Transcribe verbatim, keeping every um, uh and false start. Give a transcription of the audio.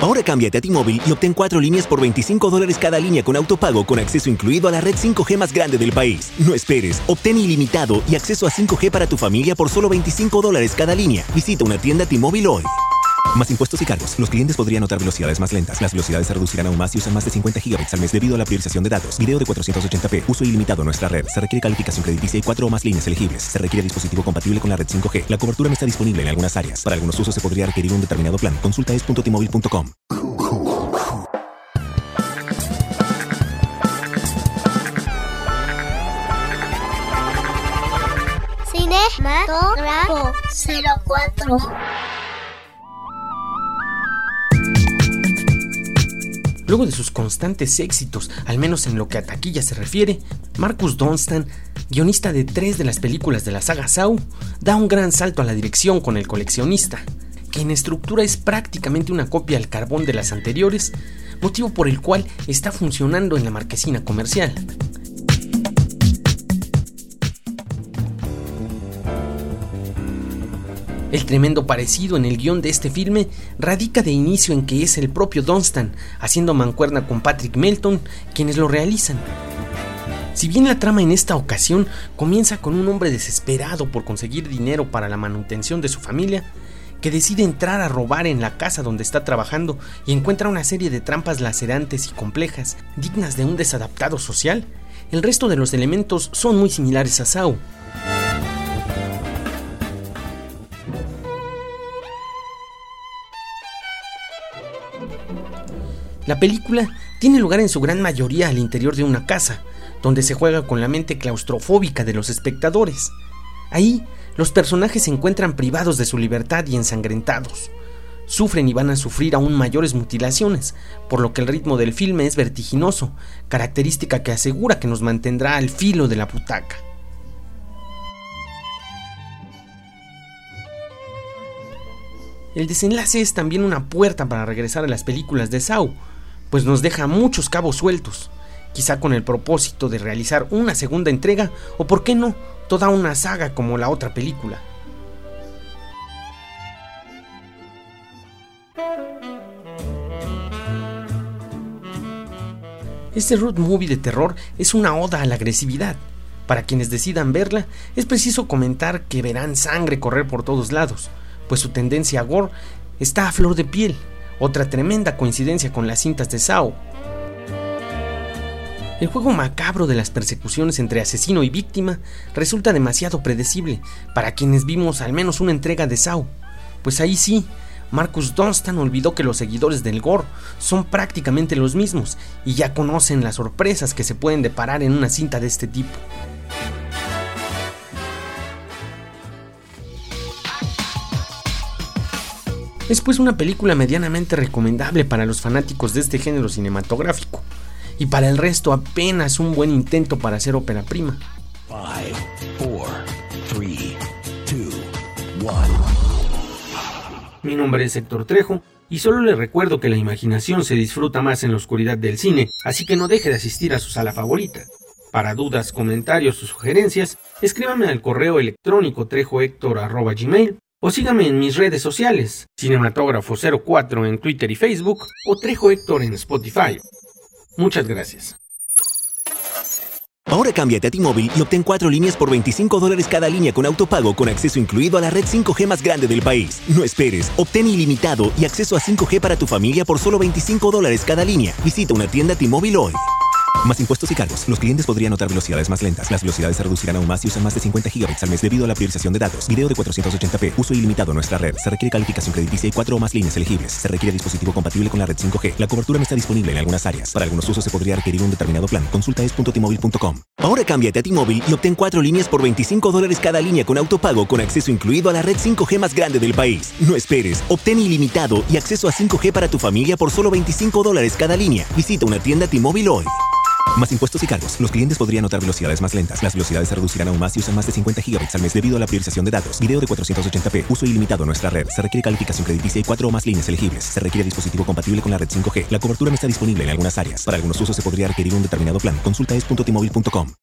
Ahora cámbiate a T-Mobile y obtén cuatro líneas por veinticinco dólares cada línea con autopago con acceso incluido a la red cinco G más grande del país. No esperes, obtén ilimitado y acceso a cinco G para tu familia por solo veinticinco dólares cada línea. Visita una tienda T-Mobile hoy. Más impuestos y cargos. Los clientes podrían notar velocidades más lentas. Las velocidades se reducirán aún más si usan más de cincuenta gigabytes al mes debido a la priorización de datos. Video de cuatrocientos ochenta p. Uso ilimitado en nuestra red. Se requiere calificación crediticia y cuatro o más líneas elegibles. Se requiere dispositivo compatible con la red cinco G. La cobertura no está disponible en algunas áreas. Para algunos usos se podría requerir un determinado plan. Consulta es punto t mobile punto com. Cinematógrafo cero cuatro. Luego de sus constantes éxitos, al menos en lo que a taquilla se refiere, Marcus Dunstan, guionista de tres de las películas de la saga Saw, da un gran salto a la dirección con El coleccionista, que en estructura es prácticamente una copia al carbón de las anteriores, motivo por el cual está funcionando en la marquesina comercial. El tremendo parecido en el guión de este filme radica de inicio en que es el propio Dunstan, haciendo mancuerna con Patrick Melton, quienes lo realizan. Si bien la trama en esta ocasión comienza con un hombre desesperado por conseguir dinero para la manutención de su familia, que decide entrar a robar en la casa donde está trabajando y encuentra una serie de trampas lacerantes y complejas, dignas de un desadaptado social, el resto de los elementos son muy similares a Saw. La película tiene lugar en su gran mayoría al interior de una casa, donde se juega con la mente claustrofóbica de los espectadores. Ahí, los personajes se encuentran privados de su libertad y ensangrentados. Sufren y van a sufrir aún mayores mutilaciones, por lo que el ritmo del filme es vertiginoso, característica que asegura que nos mantendrá al filo de la butaca. El desenlace es también una puerta para regresar a las películas de Saw, pues nos deja muchos cabos sueltos, quizá con el propósito de realizar una segunda entrega o, por qué no, toda una saga como la otra película. Este road movie de terror es una oda a la agresividad. Para quienes decidan verla, es preciso comentar que verán sangre correr por todos lados, pues su tendencia a gore está a flor de piel, otra tremenda coincidencia con las cintas de Saw. El juego macabro de las persecuciones entre asesino y víctima resulta demasiado predecible para quienes vimos al menos una entrega de Saw, pues ahí sí, Marcus Dunstan olvidó que los seguidores del gore son prácticamente los mismos y ya conocen las sorpresas que se pueden deparar en una cinta de este tipo. Es pues una película medianamente recomendable para los fanáticos de este género cinematográfico, y para el resto apenas un buen intento para hacer ópera prima. five, four, three, two, one. Mi nombre es Héctor Trejo, y solo le recuerdo que la imaginación se disfruta más en la oscuridad del cine, así que no deje de asistir a su sala favorita. Para dudas, comentarios o sugerencias, escríbame al correo electrónico trejohector arroba gmail o sígame en mis redes sociales, Cinematógrafo cero cuatro en Twitter y Facebook o Trejo Héctor en Spotify. Muchas gracias. Ahora cámbiate a T-Mobile y obtén cuatro líneas por veinticinco dólares cada línea con autopago con acceso incluido a la red cinco G más grande del país. No esperes, obtén ilimitado y acceso a cinco G para tu familia por solo veinticinco dólares cada línea. Visita una tienda T-Mobile hoy. Más impuestos y cargos. Los clientes podrían notar velocidades más lentas. Las velocidades se reducirán aún más si usan más de cincuenta gigabytes al mes debido a la priorización de datos. Video de cuatrocientos ochenta p. Uso ilimitado en nuestra red. Se requiere calificación crediticia y cuatro o más líneas elegibles. Se requiere dispositivo compatible con la red cinco G. La cobertura no está disponible en algunas áreas. Para algunos usos se podría requerir un determinado plan. Consulta es punto t mobile punto com. Ahora cámbiate a T-Mobile y obtén cuatro líneas por veinticinco dólares cada línea con autopago con acceso incluido a la red cinco G más grande del país. No esperes. Obtén ilimitado y acceso a cinco G para tu familia por solo veinticinco dólares cada línea. Visita una tienda T-Mobile hoy. Más impuestos y cargos. Los clientes podrían notar velocidades más lentas. Las velocidades se reducirán aún más si usan más de cincuenta gigabytes al mes debido a la priorización de datos. Video de cuatrocientos ochenta p. Uso ilimitado en nuestra red. Se requiere calificación crediticia y cuatro o más líneas elegibles. Se requiere dispositivo compatible con la red cinco G. La cobertura no está disponible en algunas áreas. Para algunos usos se podría requerir un determinado plan. Consulta es punto t mobile punto com.